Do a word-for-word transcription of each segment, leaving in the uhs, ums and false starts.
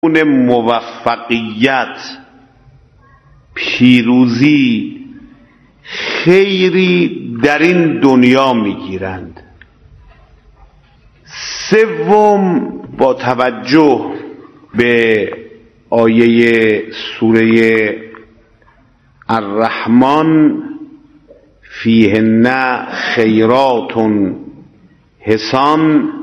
اون موفقیت، پیروزی، خیری در این دنیا میگیرند. سوم، با توجه به آیه سوره الرحمن فیهن خیرات حسان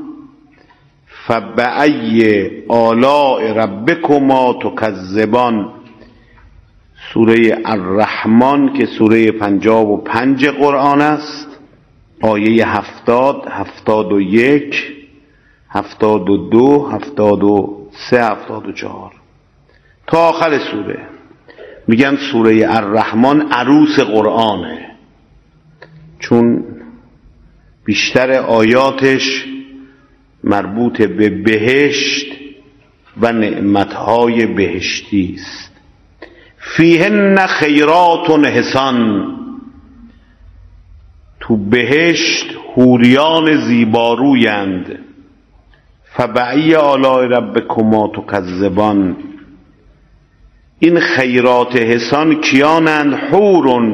فبأی آلاء ربکما تکذبان، سوره الرحمن که سوره پنجاه و پنج قرآن است، آیه هفتاد، هفتاد و یک، هفتاد و دو، هفتاد و سه، هفتاد و چهار تا آخر سوره. میگن سوره الرحمن عروس قرآنه، چون بیشتر آیاتش مربوط به بهشت و نعمتهای بهشتی است. فیهن خیرات حسان، تو بهشت حوریان زیبارویند. فبأی آلاء ربکما تکذبان، این خیرات حسان کیانند؟ حور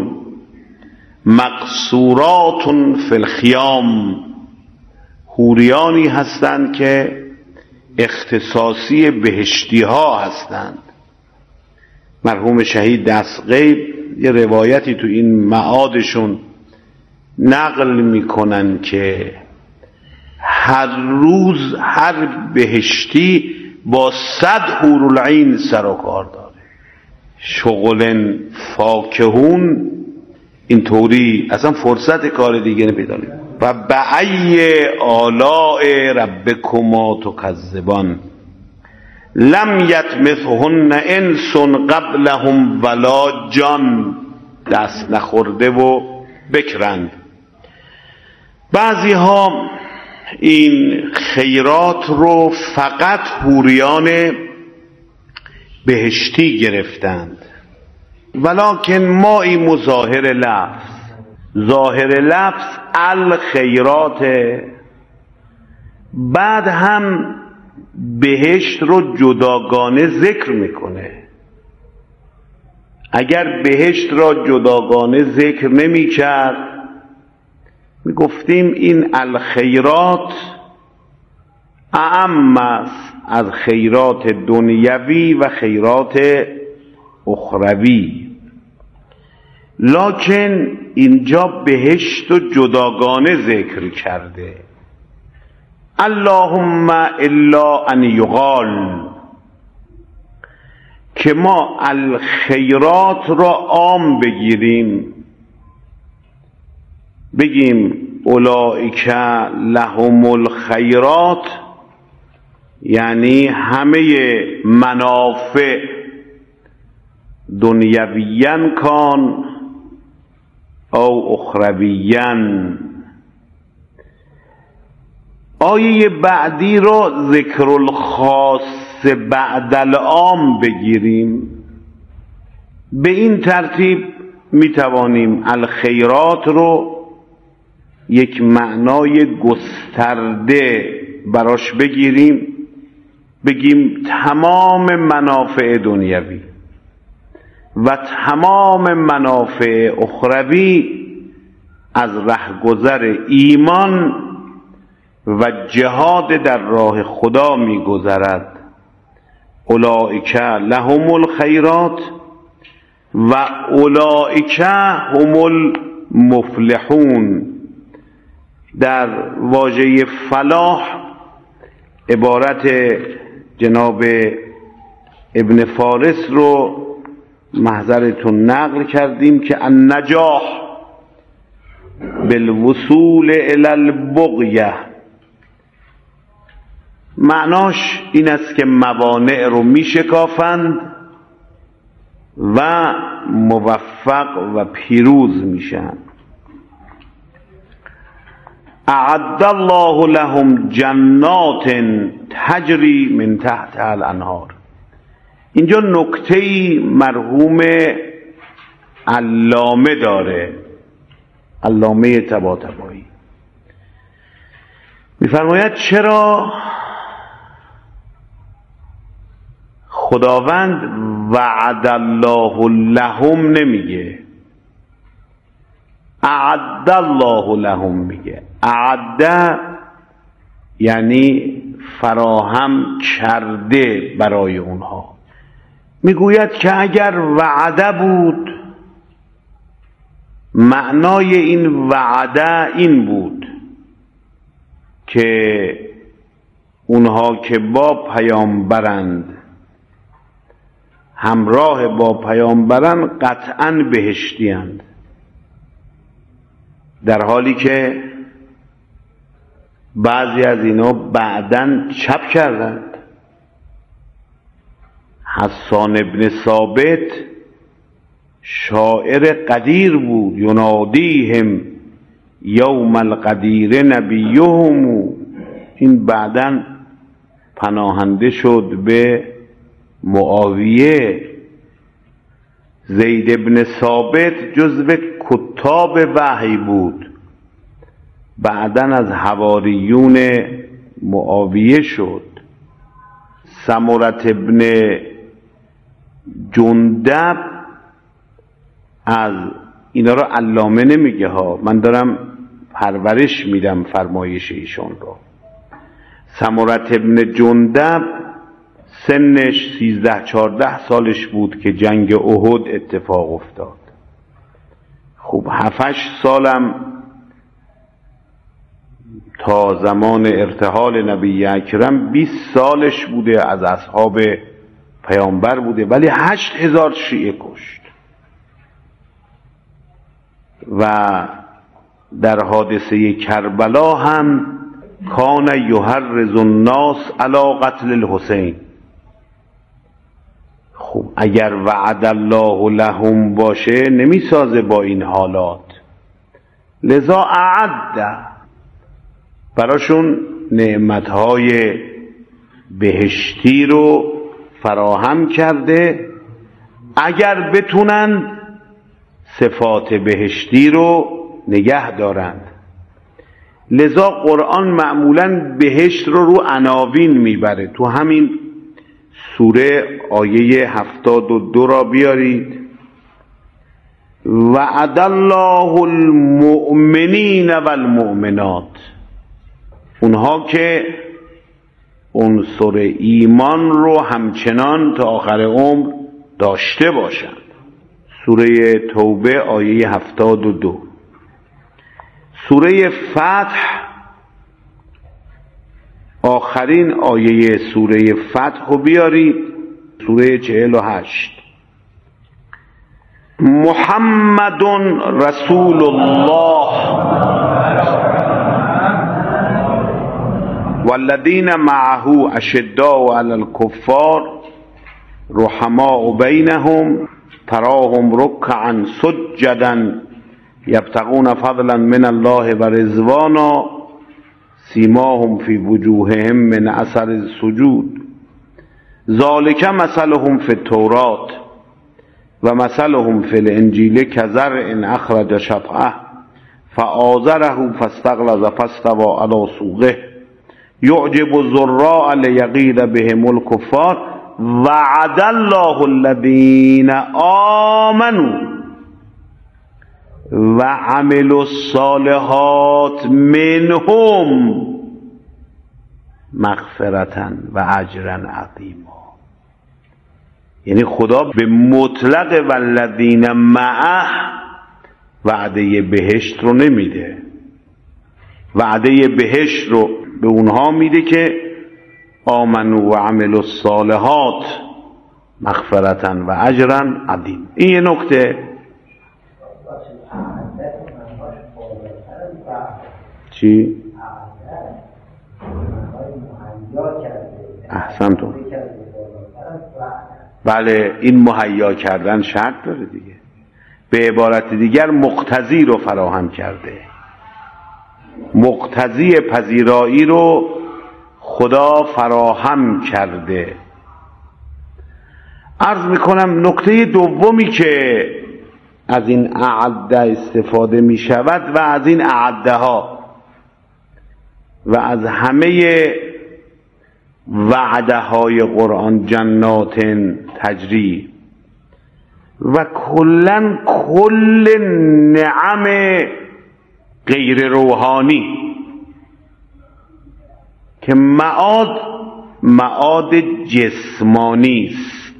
مقصورات فی الخیام، حوریانی هستند که اختصاصی بهشتی ها هستند. مرحوم شهید دستغیب یه روایتی تو این معادشون نقل میکنن که هر روز هر بهشتی با صد حورالعین سر و کار داره. شغل فاکهون اینطوری اصلا فرصت کار دیگه نپیدا نمی‌کنه. و بأی آلاء ربکما تکذبان لم یطمثهن انس قبلهم ولا جان، دست نخورده و بکرند. بعضی ها این خیرات رو فقط حوریان بهشتی گرفتند، ولکن ما این مظاهر لفظ، ظاهر لفظ الخیرات، بعد هم بهشت رو جداگانه ذکر میکنه. اگر بهشت را جداگانه ذکر نمی کرد، می گفتیم این الخیرات اعم است از خیرات دنیوی و خیرات اخروی. لکن اینجا بهشت و جداگانه ذکر کرده. اللهم الا ان یقال، که ما الخیرات را عام بگیریم، بگیم اولئک لهم الخیرات، یعنی همه منافع دنیویان کان او اخرویان. آیه بعدی رو ذکر الخاص بعد العام بگیریم. به این ترتیب می توانیم الخیرات رو یک معنای گسترده براش بگیریم، بگیم تمام منافع دنیوی و تمام منافع اخروی از رهگذر ایمان و جهاد در راه خدا می گذرد. اولئک لهم الخیرات و اولئک هم المفلحون. در واژه فلاح عبارت جناب ابن فارس رو محضرتون نقل کردیم که النجاح بالوصول الی البغیه، معناش این است که موانع رو می شکافند و موفق و پیروز میشن. اعد الله لهم جنات تجری من تحتها الانهار. اینجا نکته‌ای مرحوم علامه داره، علامه طباطبایی میفرماید چرا خداوند وعد الله لهم نمیگه، اعد الله لهم میگه. اعد یعنی فراهم کرده برای اونها. میگوید که اگر وعده بود، معنای این وعده این بود که اونها که با پیامبرند، همراه با پیامبران، قطعاً بهشتی‌اند، در حالی که بعضی از اینا بعداً چپ کردند. حسان ابن ثابت شاعر قدیر بود، ینادیهم یوم القدیر نبیهم. این بعداً پناهنده شد به معاویه. زید ابن ثابت جزو کتاب وحی بود، بعداً از حواریون معاویه شد. سمرة ابن جندب، از اینا رو علامه نمیگه ها، من دارم پرورش میدم فرمایش ایشون رو. سمرة ابن جندب سنش سیزده چارده سالش بود که جنگ احد اتفاق افتاد. خب هفتش سالم تا زمان ارتحال نبی اکرم بیست سالش بوده، از اصحاب پیامبر بوده، ولی هشت هزار شیعه کشت. و در حادثه کربلا هم کان یحرض الناس علی قتل الحسین. خب اگر وعد الله لهم باشه نمیسازه با این حالات، لذا اعد براشون نعمتهای بهشتی رو فراهم کرده اگر بتونن صفات بهشتی رو نگه دارند. لذا قرآن معمولاً بهشت رو رو عناوین میبره. تو همین سوره آیه هفتاد و دو را بیارید. وعد الله المؤمنین والمؤمنات، اونها که عنصر ایمان رو همچنان تا آخر عمر داشته باشند. سوره توبه آیه هفتاد و دو. سوره فتح آخرین آیه سوره فتح رو بیارید، سوره چهل و هشت. محمد رسول الله والذین معه اشداء علی الکفار رحماء بینهم تراهم رکعا سجدا یبتغون فضلا من الله و رضوانا سیماهم فی وجوههم من اثر السجود ذالک مثلهم فی التوراة و مثلهم فی الانجیل کزرع اخرج شطأه فآزره فاستغلظ فاستوى علی سوقه یعجب الزراع لیغیظ بهم الکفار وعد الله الذین آمنوا و عملوا الصالحات منهم مغفرة و اجرا عظیما. یعنی خدا به مطلق والذین معه وعده بهشت رو نمیده، وعده بهشت رو به اونها میده که آمنوا و عملوا الصالحات مغفرة و اجرا عظیم. این یه نکته. چی؟ احسنتون. بله، این مهیا کردن شرط داره دیگه. به عبارت دیگر مقتضی رو فراهم کرده، مقتضی پذیرایی رو خدا فراهم کرده. عرض میکنم نکته دومی که از این اعده استفاده می شود و از این اعده ها و از همه وعده های قرآن جنات تجری و کلن کل نعم غیر روحانی که معاد معاد جسمانی است،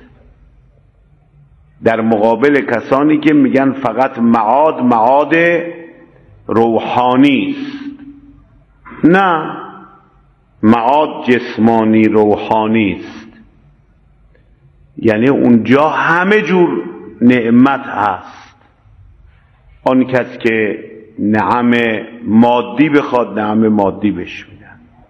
در مقابل کسانی که میگن فقط معاد معاد روحانی است. نه، معاد جسمانی روحانی است، یعنی اونجا همه جور نعمت هست. آن کس که نعم مادی بخواد نعم مادی بهش میدن.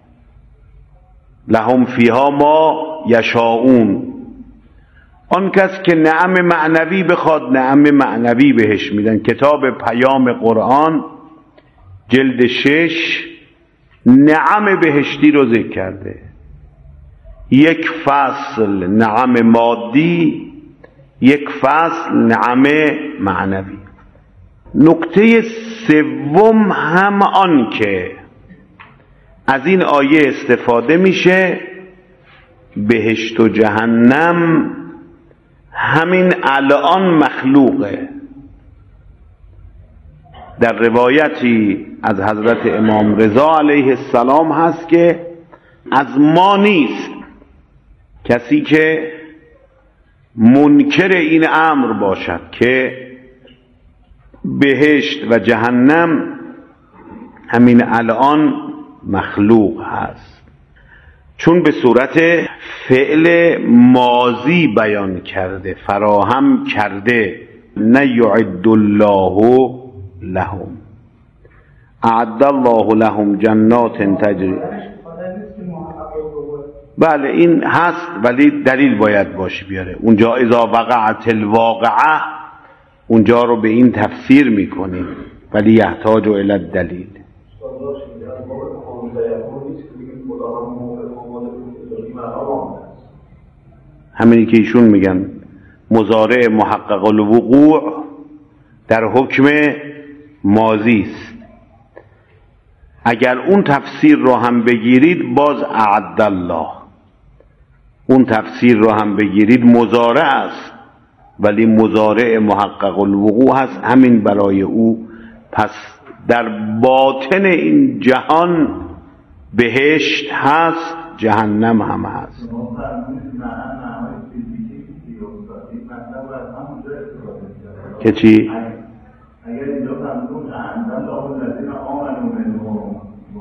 لهم فیها ما یشاؤون. آن کس که نعم معنوی بخواد نعم معنوی بهش میدن. کتاب پیام قرآن جلد شش نعم بهشتی رو ذکر کرده. یک فصل نعم مادی، یک فصل نعم معنوی. نکته سوم هم آن که از این آیه استفاده میشه بهشت و جهنم همین الان مخلوقه. در روایتی از حضرت امام رضا علیه السلام هست که از ما نیست کسی که منکر این امر باشد که بهشت و جهنم همین الان مخلوق هست، چون به صورت فعل ماضی بیان کرده، فراهم کرده. نه یعد الله لهم، اعد الله لهم جنات تجری. بله این هست، ولی دلیل باید باشه بیاره. اونجا اذا وقعت الواقعه اونجا رو به این تفسیر میکنیم، ولی یحتاج الی الدلیل. همینی که ایشون میگن مضارع محقق الوقوع در حکم ماضی است. اگر اون تفسیر رو هم بگیرید باز اعد الله، اون تفسیر رو هم بگیرید مضارع است، ولی مضارع محقق الوقوع هست، همین برای او. پس در باطن این جهان بهشت هست، جهنم هم هست. که چی؟ اگر اینجا فرمود اعدل الله الذین آمنوا منهم،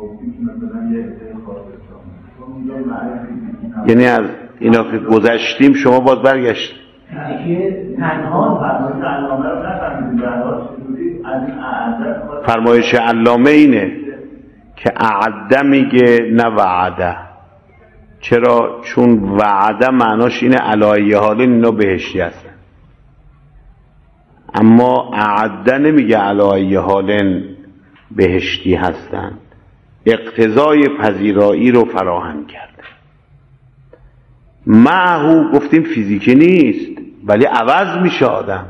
یعنی از اینا که گذشتیم شما باز برگشت فرمایش علامه اینه که اعده میگه نه وعده. چرا؟ چون وعده معناش اینه علایه حالین اینا بهشتی هستن، اما اعده نمیگه علایه حالین بهشتی هستن. اقتضای پذیرایی رو فراهم کرده. معهو گفتیم فیزیکی نیست، ولی عوض میشه آدم.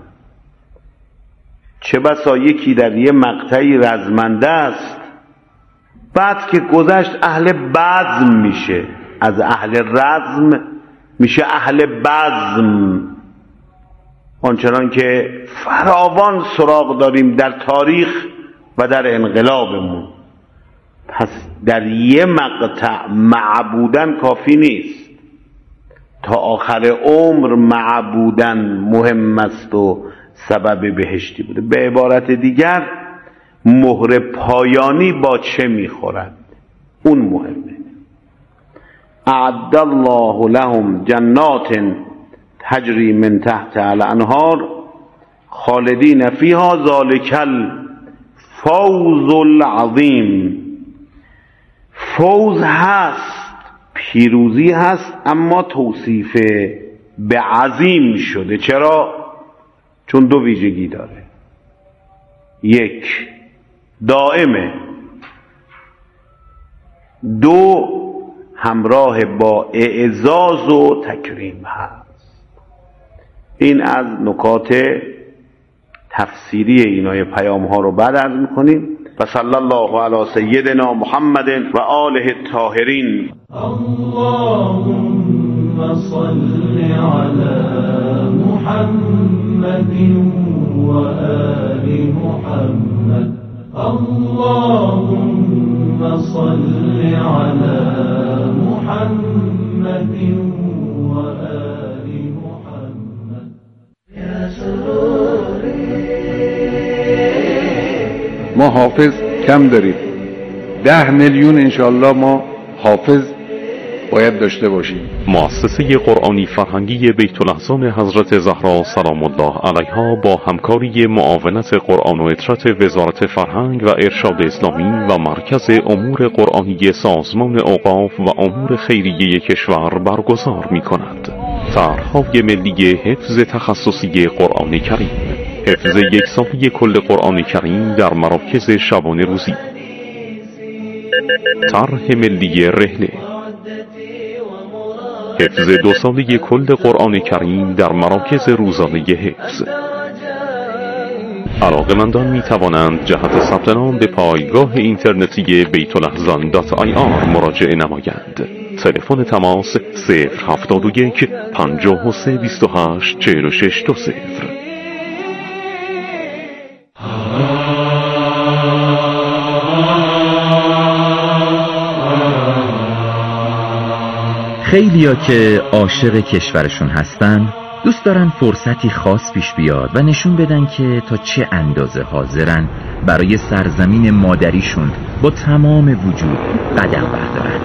چه بسا یکی در یه مقطعی رزمنده است، بعد که گذشت اهل بزم میشه، از اهل رزم میشه اهل بزم. آنچنان که فراوان سراغ داریم در تاریخ و در انقلابمون. پس در یه مقطع معبودن کافی نیست، تا آخر عمر معبودن مهم است و سبب بهشتی بوده. به عبارت دیگر مهر پایانی با چه میخورد اون مهمه. اعد الله لهم جنات تجری من تحت الانهار خالدین فیها ذلک الفوز العظیم. فوز هست، پیروزی هست، اما توصیف به عظیم شده. چرا؟ چون دو ویژگی داره. یک، دائمه. دو، همراه با اعزاز و تکریم هست. این از نکات تفسیری اینای پیام ها رو بعد عرض میکنیم. و صلی الله علی سیدنا محمد و آله الطاهرین. اللهم صل علی محمد و آل محمد. اللهم صل علی محمد و آل محمد. یا سروری. ما حافظ کم داریم، ده میلیون انشاءالله ما حافظ باید داشته باشیم. مؤسسه قرآنی فرهنگی بیت الاحزان حضرت زهرا سلام الله علیها با همکاری معاونت قرآن و اطرات وزارت فرهنگ و ارشاد اسلامی و مرکز امور قرآنی سازمان اوقاف و امور خیریه کشور برگزار می کند. طرح‌های ملی حفظ تخصصی قرآن کریم، حفظ یک ساله کل قرآن کریم در مراکز شبانه روزی، طرح ملی رحله، حفظ دو ساله کل قرآن کریم در مراکز روزانه حفظ. علاقه‌مندان می توانند جهت ثبت نام به پایگاه اینترنتی بیت الاحزان دات آی آر مراجعه نمایند. تلفن تماس صفر هفتاد و یک پنجاه و سه بیست و هشت چهل و شش دو صفر. خیلیا که عاشق کشورشون هستن دوست دارن فرصتی خاص پیش بیاد و نشون بدن که تا چه اندازه حاضرن برای سرزمین مادریشون با تمام وجود قدم بردارن.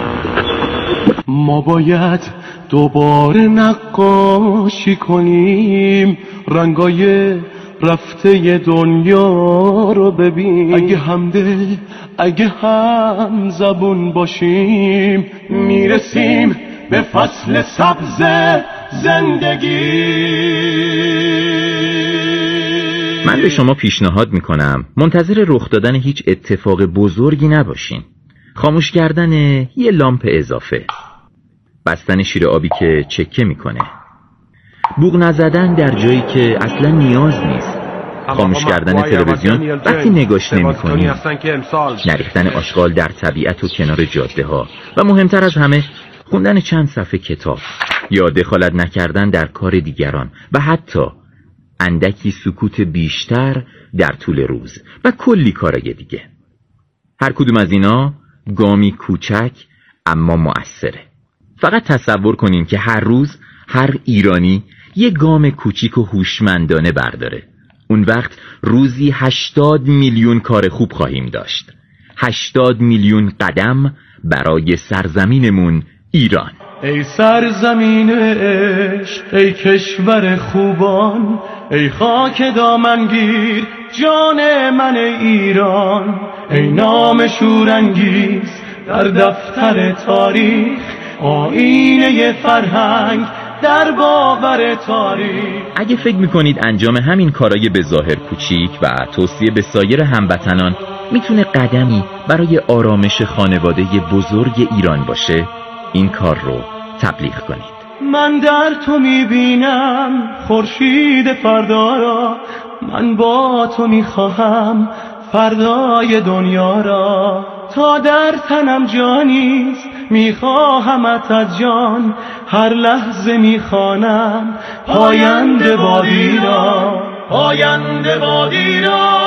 ما باید دوباره نقاشی کنیم، رنگای رفته دنیا رو ببین. اگه همدل اگه هم زبون باشیم میرسیم به فصل سبز زندگی. من به شما پیشنهاد میکنم منتظر رخ دادن هیچ اتفاق بزرگی نباشین. خاموش کردن یه لامپ اضافه، بستن شیر آبی که چکه میکنه، بوق نزدن در جایی که اصلا نیاز نیست، خاموش کردن تلویزیون وقتی نگاش نمی‌کنی، نریختن آشغال در طبیعت و کنار جاده ها و مهمتر از همه خوندن چند صفحه کتاب یا دخالت نکردن در کار دیگران و حتی اندکی سکوت بیشتر در طول روز و کلی کارای دیگه. هر کدوم از اینا گامی کوچک اما مؤثره. فقط تصور کنین که هر روز هر ایرانی یه گام کوچیک و هوشمندانه برداره. اون وقت روزی هشتاد میلیون کار خوب خواهیم داشت. هشتاد میلیون قدم برای سرزمینمون ایران. ای سرزمین عشق، ای کشور خوبان، ای خاک دامنگیر جان من ایران، ای نام شورانگیز در دفتر تاریخ، آینه فرهنگ در باور تاریخ. اگه فکر میکنید انجام همین کارای به ظاهر کوچیک و توصیه به سایر هموطنان میتونه قدمی برای آرامش خانواده بزرگ ایران باشه، این کار رو تبلیغ کنید. من در تو میبینم خورشید فردا را، من با تو میخواهم فردای دنیا را، تا در تنم جانیست میخواهمت از جان، هر لحظه میخوانم پاینده بادی را، پاینده بادی را.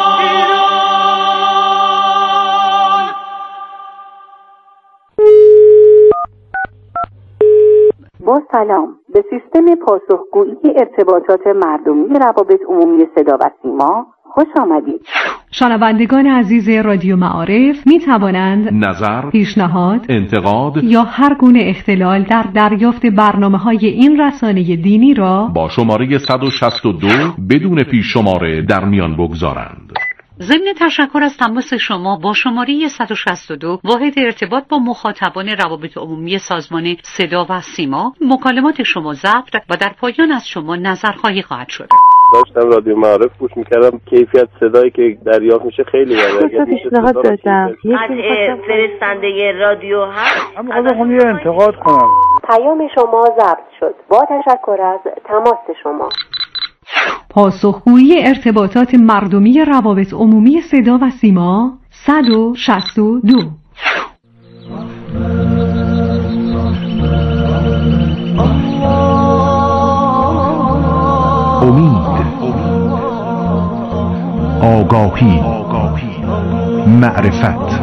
با سلام، به سیستم پاسخگویی ارتباطات مردمی روابط عمومی صدا و سیما خوش آمدید. شنوندگان عزیز رادیو معارف می توانند نظر، پیشنهاد، انتقاد یا هر گونه اختلال در دریافت برنامه‌های این رسانه دینی را با شماره صد و شصت و دو بدون پیش شماره در میان بگذارند. ضمن تشکر از تماس شما با شماره صد و شصت و دو واحد ارتباط با مخاطبان روابط عمومی سازمان صدا و سیما، مکالمات شما ضبط و در پایان از شما نظرخواهی خواهد شد. داشتم رادیو معارف گوش میکردم، کیفیت صدایی که دریافت میشه خیلی بالاست. پیشنهاد دادم قطع فرستنده رادیو هست. من می‌خوام یه انتقاد کنم. پیام شما ضبط شد. با تشکر از تماس شما. پاسخگویی ارتباطات مردمی روابط عمومی صدا و سیما صد و شصت و دو. امید، آگاهی، معرفت.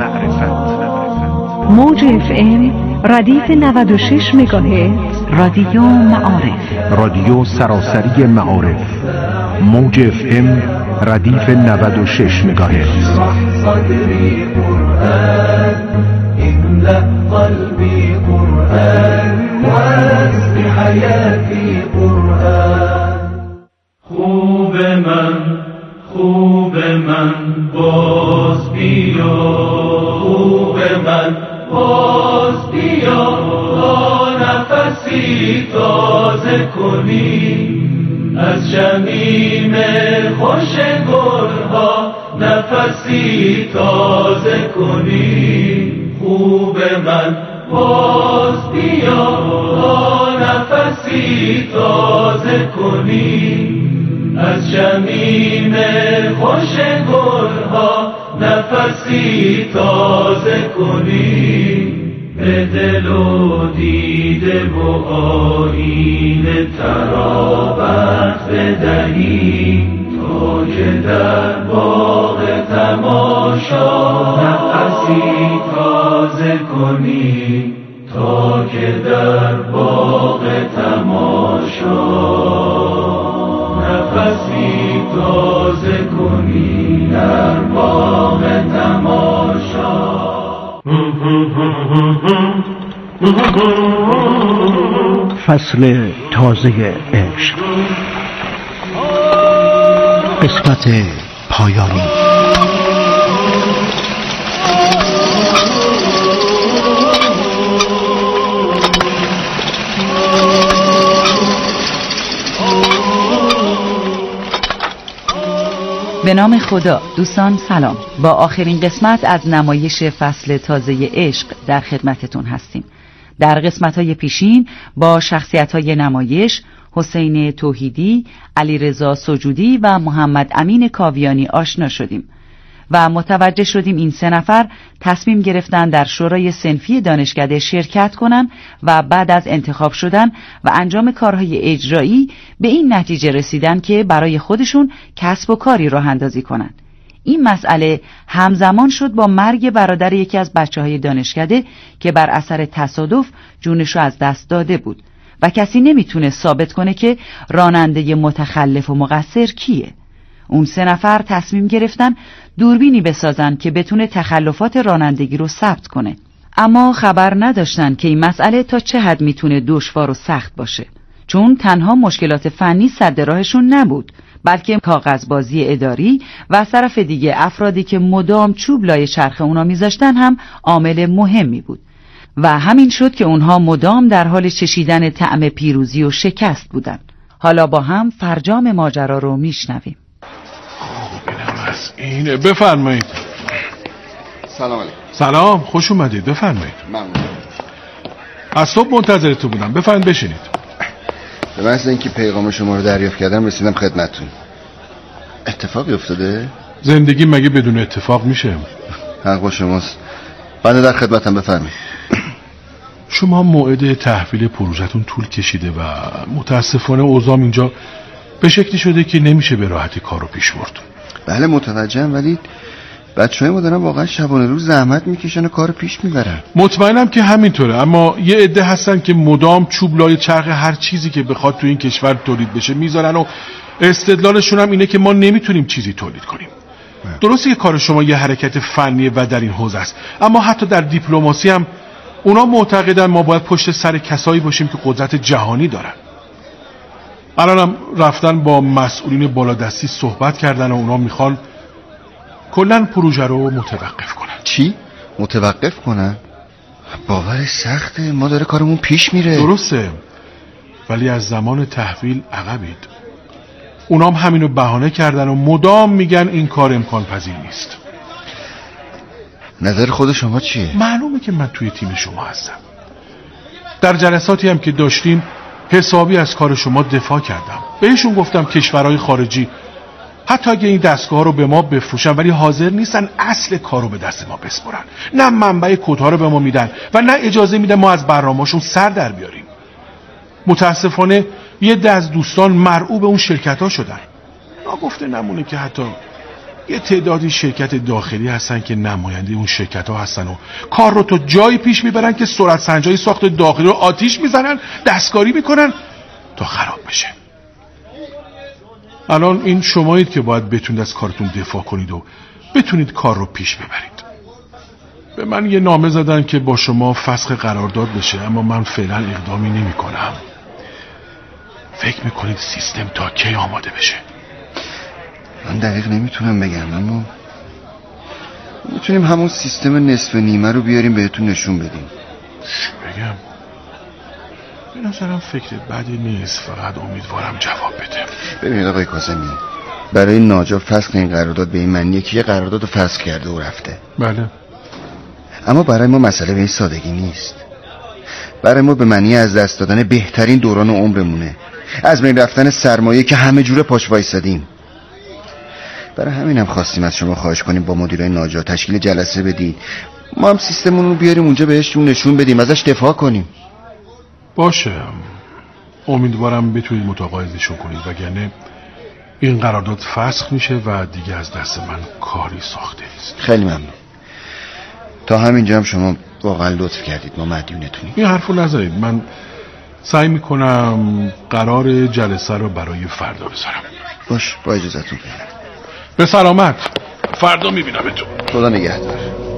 موج اف ام ردیف نود و شش مگاهرتز، رادیو معارف، رادیو سراسری معارف. موج اف ام ردیف نود و شش مگاهرتز. صدری قرآن املأ قلبی قرآن واسق حیاتی قرآن. خوب من خوب من باز بیا، خوب من باز بیا، تا نفسی تازه کنی از شمیم خوش گلها، نفسی تازه کنی. خوب من باز بیا، تا نفسی تازه کنی از شمیم خوش گلها، نفسی تازه کنی. به دل و دیده و آیین ترابت بدهی، تا که در باغ تماشا نفسی تازه کنی، تا که در باغ تماشا نفسی تازه کنی، در باغ تماشا. فصل تازه عشق، قسمت پایانی. به نام خدا. دوستان سلام. با آخرین قسمت از نمایش فصل تازه عشق در خدمتتون هستیم. در قسمت‌های پیشین با شخصیت‌های نمایش حسین توحیدی، علیرضا سجودی و محمد امین کاویانی آشنا شدیم و متوجه شدیم این سه نفر تصمیم گرفتن در شورای صنفی دانشکده شرکت کنن و بعد از انتخاب شدن و انجام کارهای اجرایی به این نتیجه رسیدن که برای خودشون کسب و کاری راه اندازی کنن. این مسئله همزمان شد با مرگ برادر یکی از بچه‌های دانشکده که بر اثر تصادف جونشو از دست داده بود و کسی نمیتونه ثابت کنه که راننده متخلف و مقصر کیه. اون سه نفر تصمیم گرفتن دوربینی بسازن که بتونه تخلفات رانندگی رو ثبت کنه، اما خبر نداشتن که این مسئله تا چه حد میتونه دشوار و سخت باشه، چون تنها مشکلات فنی سد راهشون نبود، بلکه کاغذبازی اداری و از طرف دیگه افرادی که مدام چوب لای چرخ اونا میذاشتن هم عامل مهمی بود و همین شد که اونها مدام در حال چشیدن طعم پیروزی و شکست بودن. حالا با هم فرجام ماجرا رو میشنویم. اینه. بفرمایید. سلام علیکم. سلام، خوش اومدید. بفرمایید. ممنون. از صبح منتظرتون بودم. بفرمایید بشینید. به محض اینکه پیغام شما رو دریافت کردم رسیدم خدمتتون. اتفاقی افتاده؟ زندگی مگه بدون اتفاق میشه؟ حق با شماست. بنده در خدمتم. بفرمایید. شما موعد تحویل پروژه‌تون طول کشیده و متاسفانه اوضاع اینجا به شکلی شده که نمیشه به راحتی کارو پیش برد. بله متوجهم، ولی بچه‌های ما دارن واقعا شبانه روز زحمت میکشن و کارو پیش میبرن. مطمئنم که همینطوره، اما یه عده هستن که مدام چوب لای چرخ هر چیزی که بخواد تو این کشور تولید بشه میذارن و استدلالشون هم اینه که ما نمیتونیم چیزی تولید کنیم. نه. درسته که کار شما یه حرکت فنیه و در این حوزه است، اما حتی در دیپلماسی هم اونا معتقدن ما باید پشت سر کسایی باشیم که قدرت جهانی دارن. الانم رفتن با مسئولین بالادستی صحبت کردن و اونا میخوان کلن پروژه رو متوقف کنن. چی؟ متوقف کنن؟ باور سخته، ما داره کارمون پیش میره. درسته، ولی از زمان تحویل عقبید. اونام همینو بهانه کردن و مدام میگن این کار امکان پذیر نیست. نظر خود شما چیه؟ معلومه که من توی تیم شما هستم. در جلساتی هم که داشتیم حسابی از کار شما دفاع کردم. بهشون گفتم کشورهای خارجی حتی اگه این دستگاه رو به ما بفروشن ولی حاضر نیستن اصل کار رو به دست ما بسپرن. نه منبع کدها رو به ما میدن و نه اجازه میدن ما از برنامه‌شون سر در بیاریم. متاسفانه یه ده از دوستان مرعوب اون شرکت ها شدن. ناگفته نمونه که حتی یه تعدادی شرکت داخلی هستن که نماینده اون شرکت ها هستن و کار رو تا جایی پیش میبرن که سرعت سنجای ساخت داخلی رو آتیش میزنن، دستکاری میکنن تا خراب بشه. الان این شمایید که باید بتونید از کارتون دفاع کنید و بتونید کار رو پیش ببرید. به من یه نامه زدن که با شما فسخ قرارداد بشه، اما من فعلا اقدامی نمی کنم. فکر میکنید سیستم تا کی آماده بشه؟ من دقیق نمیتونم بگم، اما میتونیم همون سیستم نصف نیمه رو بیاریم بهتون نشون بدیم. چی بگم؟ به نظرم فکر بدی نیست، فقط امیدوارم جواب بده. ببینید آقای کاظمی، برای ناجا فسخ این قرارداد به این معنیه که یه قرارداد رو فسخ کرده و رفته. بله. اما برای ما مسئله به این سادگی نیست. برای ما به معنی از دست دادن بهترین دوران عمرمونه، از بین رفتن سرمایه که همه جوره پاش وایسادیم. برای همینم خواستیم از شما خواهش کنیم با مدیرای ناجا تشکیل جلسه بدید، ما هم سیستممون رو بیاریم اونجا بهشون نشون بدیم، ازش دفاع کنیم. باشه، امیدوارم بتونید متقاعدشون کنید، وگرنه این قرارداد فسخ میشه و دیگه از دست من کاری ساخته نیست. خیلی ممنون. تا همینجا هم شما واقعا لطف کردید، ما مدیونتونیم. این حرفو نزنید، من سعی میکنم قرار جلسه رو برای فردا بذارم. باش، با اجازهتون. به سلامت. فردا میبینمتون. خدا نگهدار.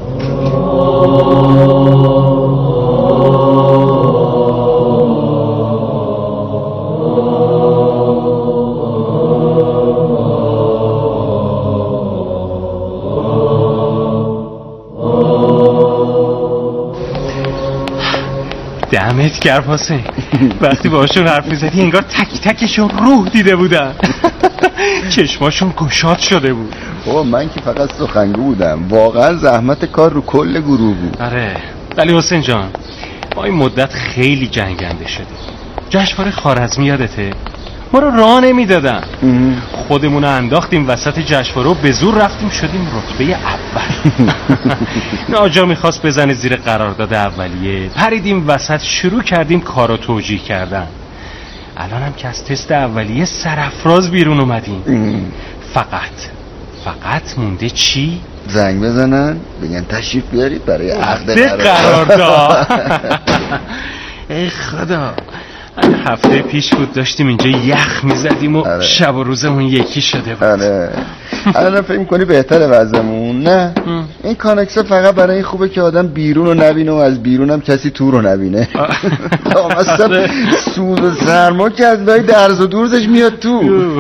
دمت گرم حسین، وقتی باشون حرف میزدی انگار تک تکشون روح دیده بودن. چشماشون گشاد شده بود. بابا من که فقط سخنگو بودم، واقعا زحمت کار رو کل گروه بود. آره ولی حسین جان، ما این مدت خیلی جنگنده شدیم. جشنواره خوارزمی یادته؟ ما رو راه نمیدادن، خودمون رو انداختیم وسط جشنواره و به زور رفتیم شدیم رتبه اول. ناجا میخواست بزنه زیر قرارداد اولیه، پریدیم وسط شروع کردیم کارو توجیه کردن. الان هم که از تست اولیه سرافراز بیرون اومدیم. فقط فقط مونده چی؟ زنگ بزنن بگن تشریف بیارید برای عقد قرارداد. ای خدا، هفته پیش بود داشتیم اینجا یخ میزدیم و آره. شب و روزمون یکی شده بود. آره. الان فکر می‌کنی بهتره وضعمون؟ نه ام. این کانکسه فقط برای این خوبه که آدم بیرون رو نبینه و از بیرون هم کسی تو رو نبینه. مثلا سوز و سرما که از لای درز و دورزش میاد تو.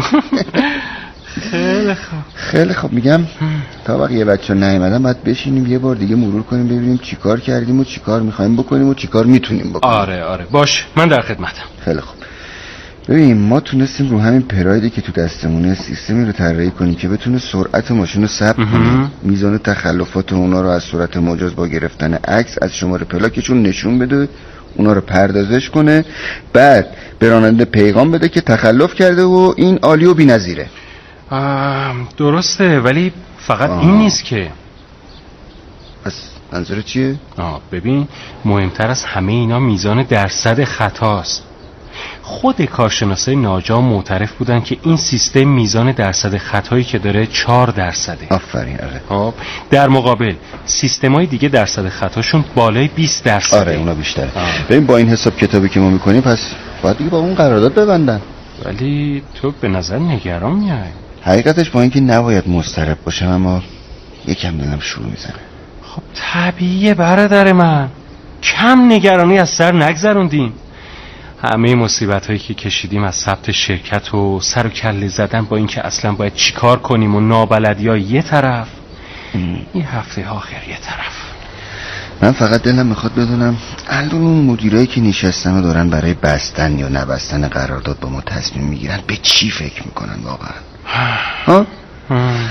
خیلی خوب خیلی خوب میگم تا بقیه بچه ها نیومدن باید بشینیم یه بار دیگه مرور کنیم ببینیم چی کار کردیم و چی کار میخوایم بکنیم و چی کار میتونیم بکنیم. آره آره باش، من در خدمتم. خیلی خوب. ببین ما تونستیم رو همین پرایدی که تو دستمونه سیستمی رو طراحی کنیم که بتونه سرعت ماشین رو ثبت کنه، میزان تخلفات اونا رو از صورت مجاز با گرفتن عکس از شماره پلاکشون نشون بده، اونا رو پردازش کنه، بعد به راننده پیغام بده که تخلف کرده و این عالی و بی‌نظیره. درسته، ولی فقط آه. این نیست که. پس منظور چیه؟ آه ببین، مهمتر از همه اینا میزان درصد خطاست. خود کارشناسای ناجا معترف بودن که این سیستم میزان درصد خطایی که داره چهار درصده. آفرین. آره. خب در مقابل سیستمای دیگه درصد خطاشون بالای بیست درصده. آره اونا بیشتره. ببین با این حساب کتابی که ما میکنیم پس باید دیگه با اون قرارداد ببندن. ولی تو به نظر نگران میای. حقیقتش با اینکه نباید مضطرب باشم اما یکم دلم شروع میزنه. خب طبیعیه برادر من، کم نگرانی از سر نگذروندیم. همه مصیبت هایی که کشیدیم از ثبت شرکت و سر و کله زدن با اینکه اصلا باید چیکار کنیم و نابلدی ها یه طرف، این هفته آخر یه طرف. من فقط دلم میخواد بدونم الان اون مدیرایی که نشستن و دارن برای بستن یا نبستن قرارداد با ما تصمیم میگیرن به چی فکر میکنن واقعا؟ ها؟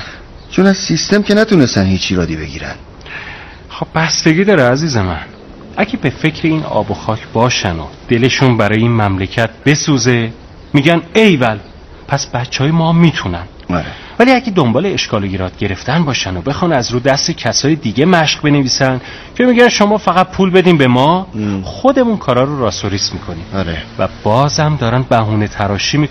چون از سیستم که نتونستن هیچ ایرادی بگیرن. خب بستگی داره عزیز من. اگه به فکر این آب و خاک باشن و دلشون برای این مملکت بسوزه میگن ایول پس بچهای ما میتونن. آره. ولی اگه دنبال اشکال و ایراد گرفتن باشن و بخوان از رو دست کسای دیگه مشق بنویسن که میگن شما فقط پول بدین به ما، ام. خودمون کارا رو راست و ریس میکنیم. آره. و بازم دارن بهونه تراشی میکنن